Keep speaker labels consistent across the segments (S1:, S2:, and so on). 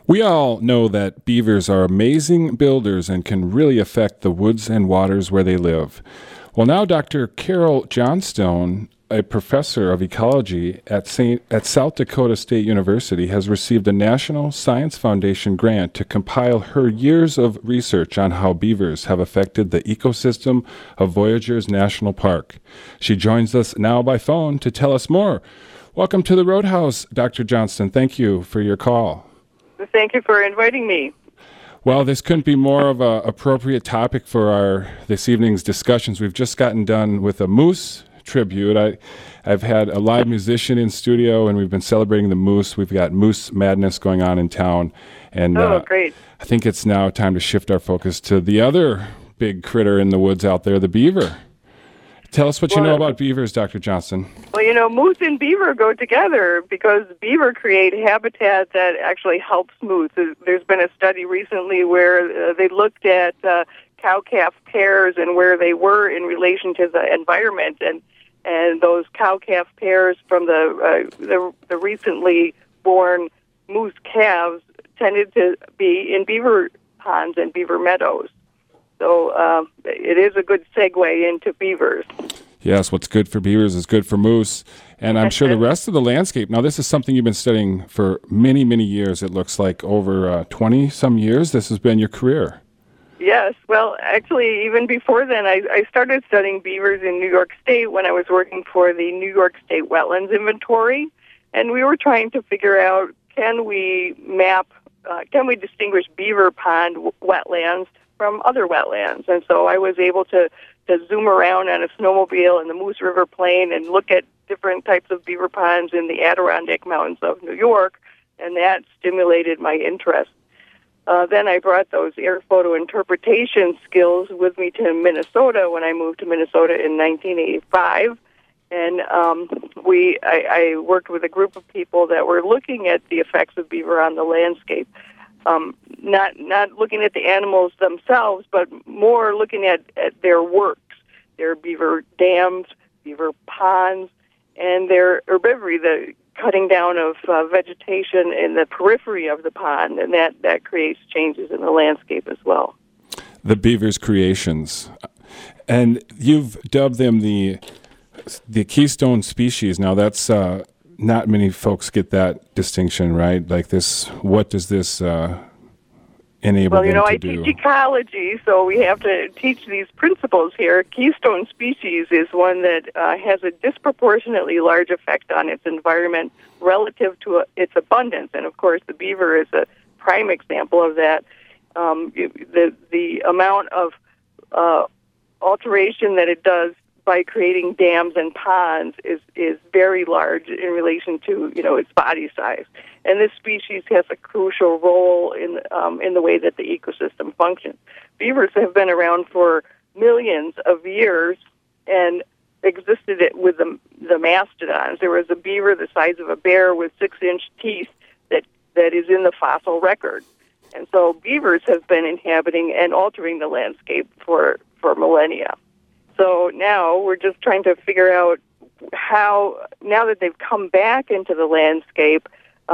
S1: We all know that beavers are amazing builders and can really affect the woods and waters where they live. Well, now Dr. Carol Johnstone, a professor of ecology at South Dakota State University, has received a National Science Foundation grant to compile her years of research on how beavers have affected the ecosystem of Voyageurs National Park. She joins us now by phone to tell us more. Welcome to the Roadhouse, Dr. Johnston. Thank you for your call.
S2: Thank you for inviting me.
S1: Well, this couldn't be more of an appropriate topic for this evening's discussions. We've just gotten done with a moose tribute. I've had a live musician in studio, and we've been celebrating the moose. We've got Moose Madness going on in town. And
S2: great.
S1: I think it's now time to shift our focus to the other big critter in the woods out there, the beaver. Tell us what you know about beavers, Dr. Johnson.
S2: Well, moose and beaver go together because beaver create habitat that actually helps moose. There's been a study recently where they looked at cow-calf pairs and where they were in relation to the environment, and those cow-calf pairs from the recently born moose calves tended to be in beaver ponds and beaver meadows. So it is a good segue into beavers.
S1: Yes, what's good for beavers is good for moose. And I'm sure the rest of the landscape. Now, this is something you've been studying for many, many years. It looks like over 20-some years. This has been your career.
S2: Yes. Well, actually, even before then, I started studying beavers in New York State when I was working for the New York State Wetlands Inventory. And we were trying to figure out, can we distinguish beaver pond wetlands from other wetlands? And so I was able to zoom around on a snowmobile in the Moose River Plain and look at different types of beaver ponds in the Adirondack Mountains of New York, and that stimulated my interest. Then I brought those air photo interpretation skills with me to Minnesota when I moved to Minnesota in 1985. And I worked with a group of people that were looking at the effects of beaver on the landscape. Not looking at the animals themselves, but more looking at their works, their beaver dams, beaver ponds, and their herbivory, the cutting down of vegetation in the periphery of the pond, and that creates changes in the landscape as well.
S1: The beaver's creations. And you've dubbed them the keystone species. Now, that's not many folks get that distinction, right? Like this, what does this enable them to do?
S2: Well, I teach ecology, so we have to teach these principles here. Keystone species is one that has a disproportionately large effect on its environment relative to its abundance. And, of course, the beaver is a prime example of that. The amount of alteration that it does by creating dams and ponds is very large in relation to its body size, and this species has a crucial role in the way that the ecosystem functions. Beavers have been around for millions of years and existed with the mastodons. There was a beaver the size of a bear with 6-inch teeth that is in the fossil record, and so beavers have been inhabiting and altering the landscape for millennia. So now we're just trying to figure out how, now that they've come back into the landscape,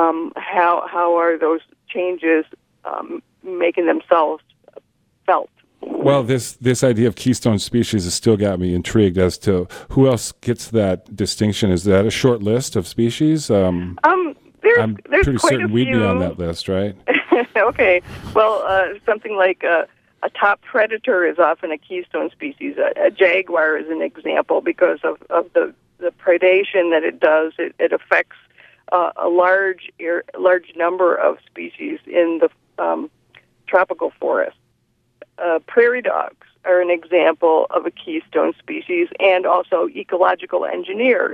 S2: how are those changes making themselves felt?
S1: Well, this idea of keystone species has still got me intrigued as to who else gets that distinction. Is that a short list of species? I'm
S2: there's
S1: pretty
S2: quite
S1: certain we'd be on that list, right?
S2: Okay. Well, something like a top predator is often a keystone species. A jaguar is an example because of the predation that it does. It affects a large number of species in the tropical forest. Prairie dogs are an example of a keystone species, and also ecological engineers.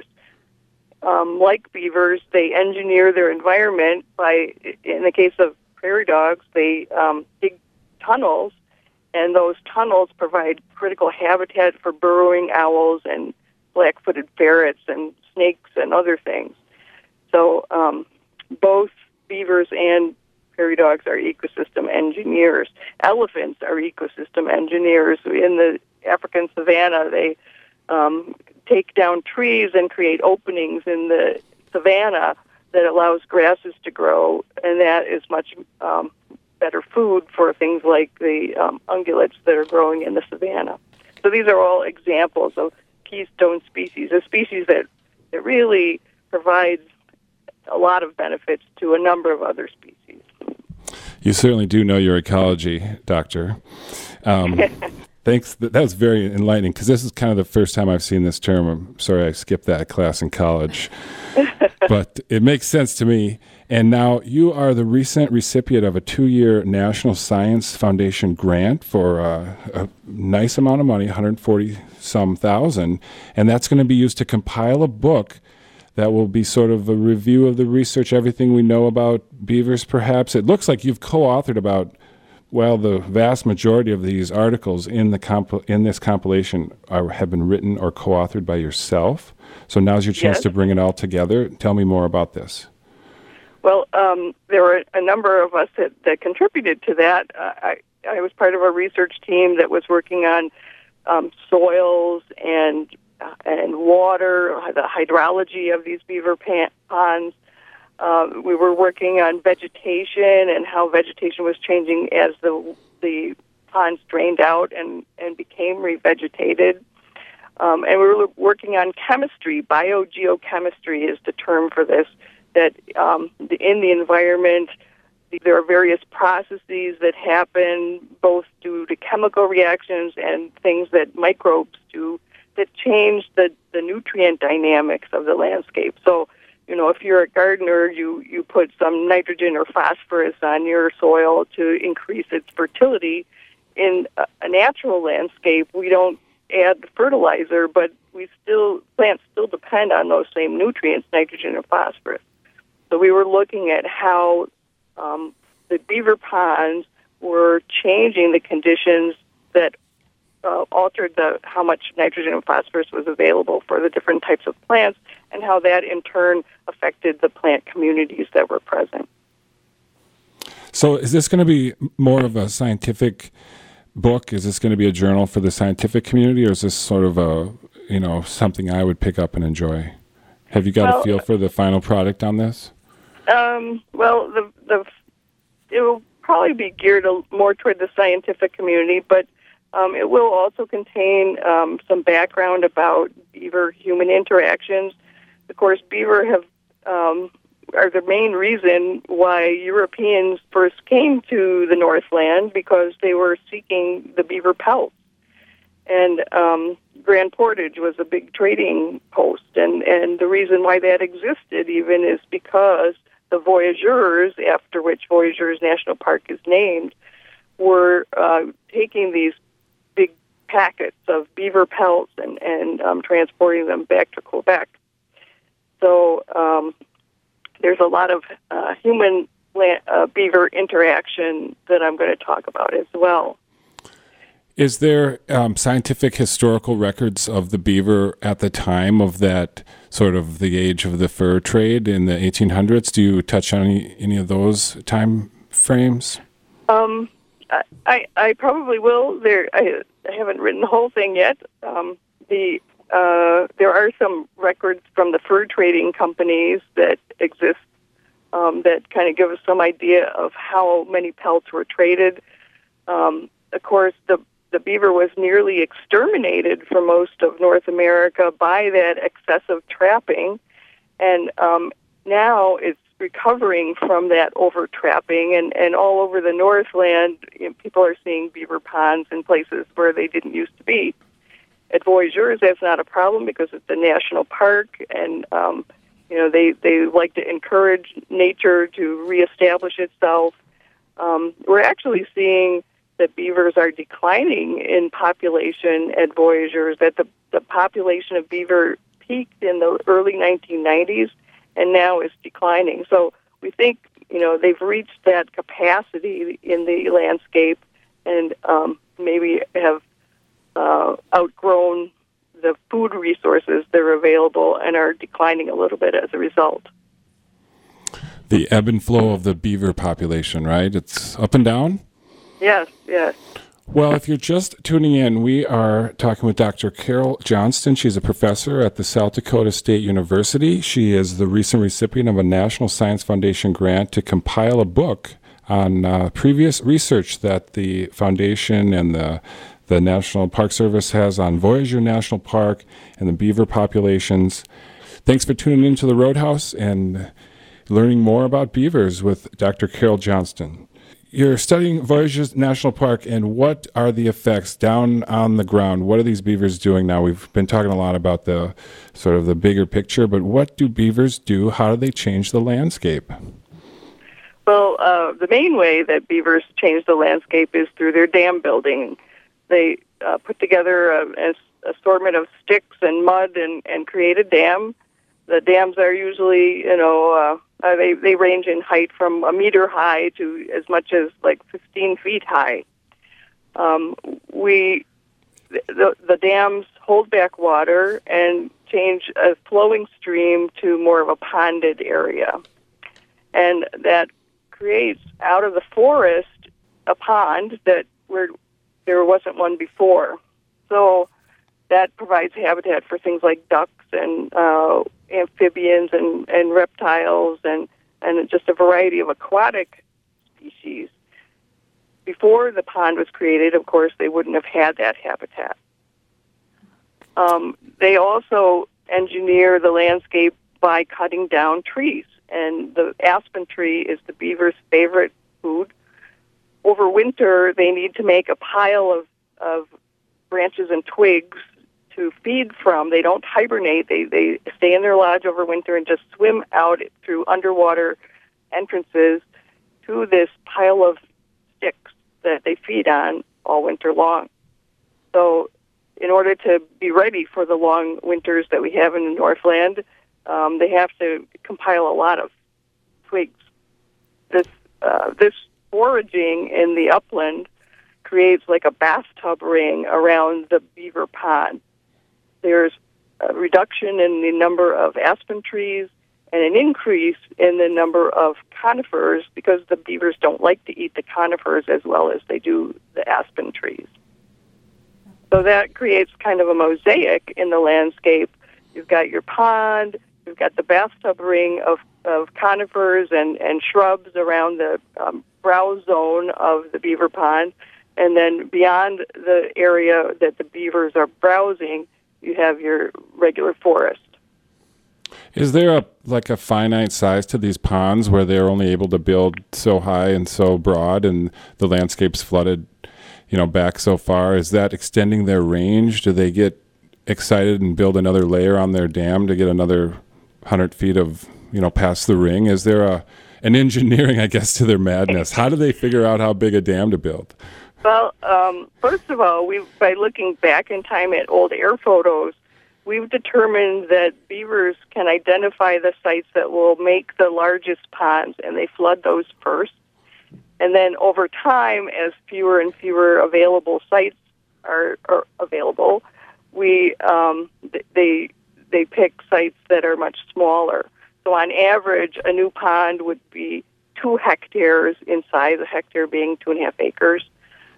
S2: Like beavers, they engineer their environment by, in the case of prairie dogs, they dig tunnels, and those tunnels provide critical habitat for burrowing owls and black-footed ferrets and snakes and other things. So both beavers and prairie dogs are ecosystem engineers. Elephants are ecosystem engineers. In the African savanna, they take down trees and create openings in the savanna that allows grasses to grow, and that is much better food for things like the ungulates that are growing in the savanna. So these are all examples of keystone species, a species that really provides a lot of benefits to a number of other species.
S1: You certainly do know your ecology, Doctor. Thanks. That was very enlightening, because this is kind of the first time I've seen this term. I'm sorry I skipped that class in college. But it makes sense to me. And now you are the recent recipient of a 2-year National Science Foundation grant for a nice amount of money, $140-some thousand, and that's going to be used to compile a book that will be sort of a review of the research, everything we know about beavers, perhaps. It looks like you've co-authored about, well, the vast majority of these articles in this compilation have been written or co-authored by yourself. So now's your chance to bring it all together. Tell me more about this.
S2: Well, there were a number of us that contributed to that. I was part of a research team that was working on soils and water, the hydrology of these beaver ponds. We were working on vegetation and how vegetation was changing as the ponds drained out and became revegetated. And we were working on chemistry. Biogeochemistry is the term for this, that in the environment, there are various processes that happen both due to chemical reactions and things that microbes do that change the nutrient dynamics of the landscape. So, if you're a gardener, you put some nitrogen or phosphorus on your soil to increase its fertility. In a natural landscape, we don't add fertilizer, but plants still depend on those same nutrients, nitrogen and phosphorus. So we were looking at how the beaver ponds were changing the conditions that altered how much nitrogen and phosphorus was available for the different types of plants, and how that in turn affected the plant communities that were present.
S1: So is this going to be more of a scientific book? Is this going to be a journal for the scientific community, or is this sort of something I would pick up and enjoy? Have you got a feel for the final product on this?
S2: Well, it will probably be geared more toward the scientific community, but it will also contain some background about beaver-human interactions. Of course, beaver are the main reason why Europeans first came to the Northland, because they were seeking the beaver pelts. And Grand Portage was a big trading post, and the reason why that existed even is because the voyageurs, after which Voyageurs National Park is named, were taking these big packets of beaver pelts and transporting them back to Quebec. So there's a lot of human beaver interaction that I'm going to talk about as well.
S1: Is there scientific historical records of the beaver at the time of that sort of the age of the fur trade in the 1800s? Do you touch on any of those time frames?
S2: I probably will. I haven't written the whole thing yet. There are some records from the fur trading companies that exist that kind of give us some idea of how many pelts were traded. Of course, the beaver was nearly exterminated for most of North America by that excessive trapping, and now it's recovering from that over-trapping, and all over the Northland, people are seeing beaver ponds in places where they didn't used to be. At Voyageurs, that's not a problem because it's a national park, and they like to encourage nature to reestablish itself. We're actually seeing that beavers are declining in population at Voyageurs, that the population of beaver peaked in the early 1990s and now is declining. So we think, they've reached that capacity in the landscape and maybe have outgrown the food resources that are available and are declining a little bit as a result.
S1: The ebb and flow of the beaver population, right? It's up and down?
S2: Yes, yes.
S1: Well, if you're just tuning in, we are talking with Dr. Carol Johnston. She's a professor at the South Dakota State University. She is the recent recipient of a National Science Foundation grant to compile a book on previous research that the foundation and the National Park Service has on Voyageur National Park and the beaver populations. Thanks for tuning into the Roadhouse and learning more about beavers with Dr. Carol Johnston. You're studying Voyageur National Park, and what are the effects down on the ground? What are these beavers doing now? We've been talking a lot about the sort of the bigger picture, but what do beavers do? How do they change the landscape?
S2: Well, the main way that beavers change the landscape is through their dam building. They put together an assortment of sticks and mud and create a dam. The dams are usually, they range in height from a meter high to as much as like 15 feet high. The dams hold back water and change a flowing stream to more of a ponded area. And that creates out of the forest a pond where there wasn't one before. So that provides habitat for things like ducks and amphibians and reptiles and just a variety of aquatic species. Before the pond was created, of course, they wouldn't have had that habitat. They also engineer the landscape by cutting down trees. And the aspen tree is the beaver's favorite food. Over winter, they need to make a pile of branches and twigs to feed from. They don't hibernate. They stay in their lodge over winter and just swim out through underwater entrances to this pile of sticks that they feed on all winter long. So in order to be ready for the long winters that we have in the Northland, they have to compile a lot of twigs. This foraging in the upland creates like a bathtub ring around the beaver pond. There's a reduction in the number of aspen trees and an increase in the number of conifers because the beavers don't like to eat the conifers as well as they do the aspen trees. So that creates kind of a mosaic in the landscape. You've got your pond, you've got the bathtub ring of conifers and shrubs around the browse zone of the beaver pond, and then beyond the area that the beavers are browsing, you have your regular forest.
S1: Is there a finite size to these ponds where they're only able to build so high and so broad and the landscape's flooded, back so far? Is that extending their range? Do they get excited and build another layer on their dam to get another 100 feet of, past the ring? Is there an engineering, I guess, to their madness? How do they figure out how big a dam to build?
S2: Well, first of all, by looking back in time at old air photos, we've determined that beavers can identify the sites that will make the largest ponds, and they flood those first. And then over time, as fewer and fewer available sites are available, they pick sites that are much smaller. So on average, a new pond would be 2 hectares in size, a hectare being 2.5 acres.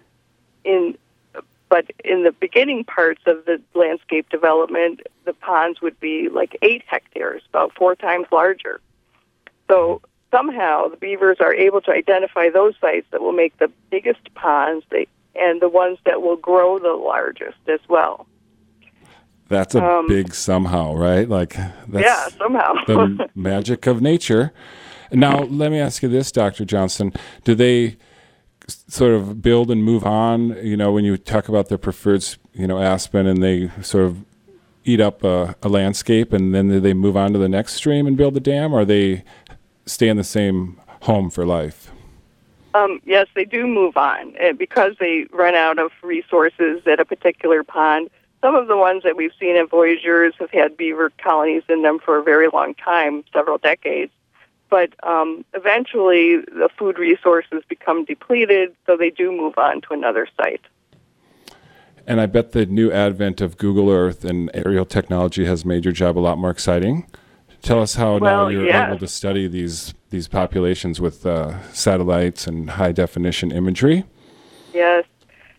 S2: But in the beginning parts of the landscape development, the ponds would be like 8 hectares, about 4 times larger. So somehow the beavers are able to identify those sites that will make the biggest ponds and the ones that will grow the largest as well.
S1: That's a big somehow, right? That's
S2: somehow.
S1: The magic of nature. Now, let me ask you this, Dr. Johnston. Do they sort of build and move on, when you talk about their preferred, aspen, and they sort of eat up a landscape, and then do they move on to the next stream and build a dam, or they stay in the same home for life?
S2: Yes, they do move on. Because they run out of resources at a particular pond, some of the ones that we've seen at Voyageurs have had beaver colonies in them for a very long time, several decades. But eventually the food resources become depleted, so they do move on to another site.
S1: And I bet the new advent of Google Earth and aerial technology has made your job a lot more exciting. Tell us how now you're able to study these populations with satellites and high-definition imagery.
S2: Yes.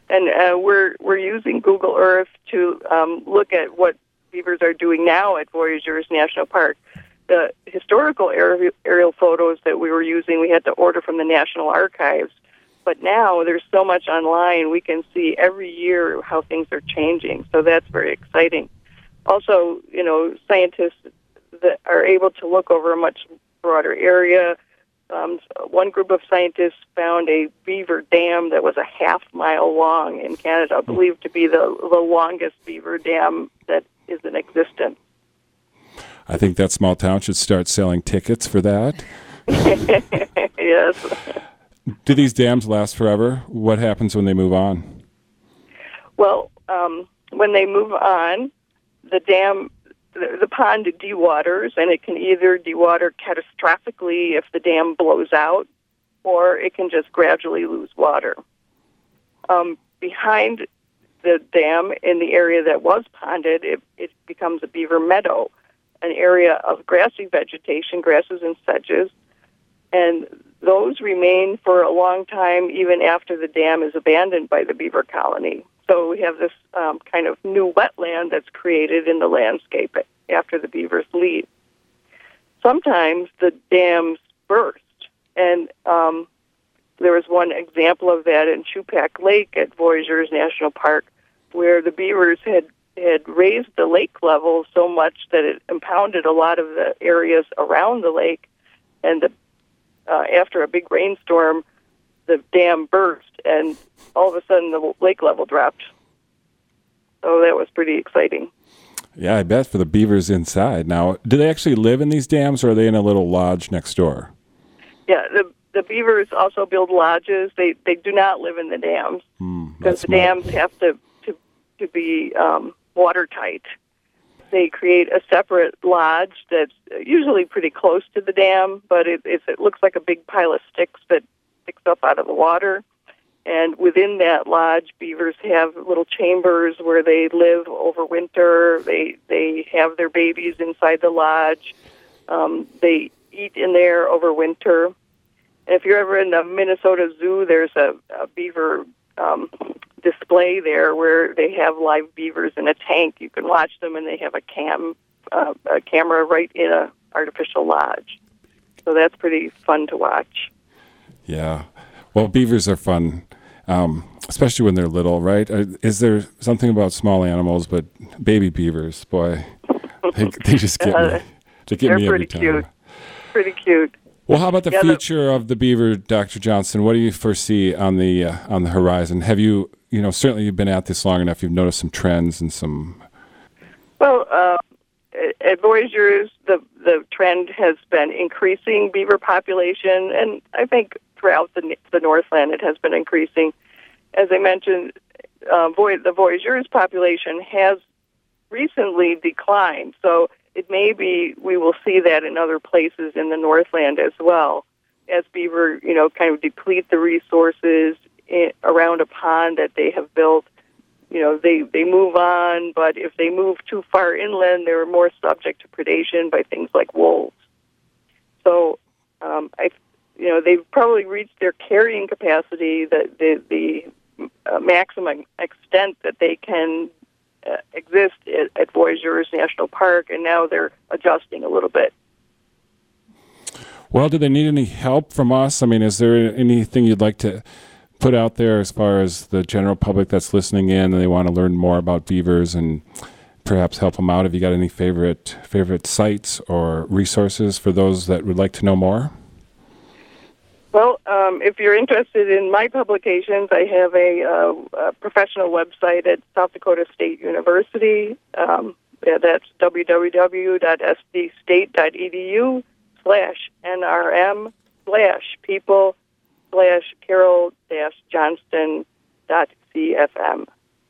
S2: And we're using Google Earth to look at what beavers are doing now at Voyageurs National Park. The historical aerial photos that we were using, we had to order from the National Archives. But now there's so much online, we can see every year how things are changing. So that's very exciting. Also, scientists that are able to look over a much broader area. One group of scientists found a beaver dam that was a half-mile long in Canada, believed to be the longest beaver dam that is in existence.
S1: I think that small town should start selling tickets for that.
S2: Yes.
S1: Do these dams last forever? What happens when they move on?
S2: Well, when they move on, the pond dewaters, and it can either dewater catastrophically if the dam blows out, or it can just gradually lose water. Behind the dam, in the area that was ponded, it becomes a beaver meadow, an area of grassy vegetation, grasses and sedges, and those remain for a long time even after the dam is abandoned by the beaver colony. So we have this kind of new wetland that's created in the landscape after the beavers leave. Sometimes the dams burst, and there was one example of that in Chupak Lake at Voyageurs National Park, where the beavers had raised the lake level so much that it impounded a lot of the areas around the lake, and after a big rainstorm, the dam burst, and all of a sudden the lake level dropped. So that was pretty exciting.
S1: Yeah, I bet, for the beavers inside. Now, do they actually live in these dams, or are they in a little lodge next door?
S2: Yeah, the beavers also build lodges. They do not live in the dams because the dams have to be watertight. They create a separate lodge that's usually pretty close to the dam, but it looks like a big pile of sticks that sticks up out of the water. And within that lodge, beavers have little chambers where they live over winter. They have their babies inside the lodge. They eat in there over winter. And if you're ever in the Minnesota Zoo, there's a beaver display there where they have live beavers in a tank. You can watch them, and they have a camera right in a artificial lodge. So that's pretty fun to watch.
S1: Yeah. Well, beavers are fun, especially when they're little, right? Is there something about small animals, but baby beavers, boy, they just get me. They get me every time.
S2: They're pretty cute.
S1: Well, how about the future of the beaver, Dr. Johnston? What do you foresee on the horizon? Have you certainly you've been at this long enough, you've noticed some trends and some...
S2: Well, at Voyageurs, the trend has been increasing beaver population, and I think throughout the Northland it has been increasing. As I mentioned, the Voyageurs population has recently declined, so it may be we will see that in other places in the Northland as well, as beaver, kind of deplete the resources around a pond that they have built. They move on, but if they move too far inland, they're more subject to predation by things like wolves. So, they've probably reached their carrying capacity, the maximum extent that they can exist at Voyageurs National Park, and now they're adjusting a little bit.
S1: Well, do they need any help from us? I mean, is there anything you'd like to put out there as far as the general public that's listening in and they want to learn more about beavers and perhaps help them out? Have you got any favorite sites or resources for those that would like to know more?
S2: Well, if you're interested in my publications, I have a professional website at South Dakota State University. That's www.sdstate.edu/nrm/Carol-Johnston.cfm.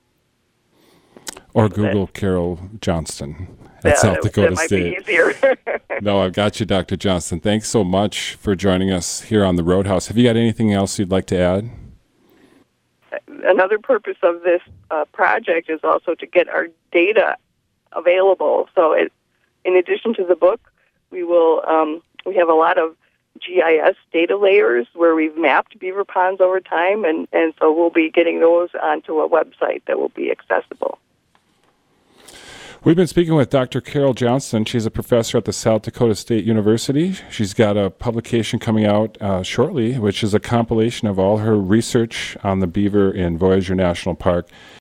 S1: Or Google Carol Johnston at South Dakota State.
S2: That might be easier.
S1: No, I've got you, Dr. Johnston. Thanks so much for joining us here on the Roadhouse. Have you got anything else you'd like to add?
S2: Another purpose of this project is also to get our data available. So in addition to the book, we have a lot of GIS data layers where we've mapped beaver ponds over time, and so we'll be getting those onto a website that will be accessible.
S1: We've been speaking with Dr. Carol Johnston. She's a professor at the South Dakota State University. She's got a publication coming out shortly, which is a compilation of all her research on the beaver in Voyageur National Park.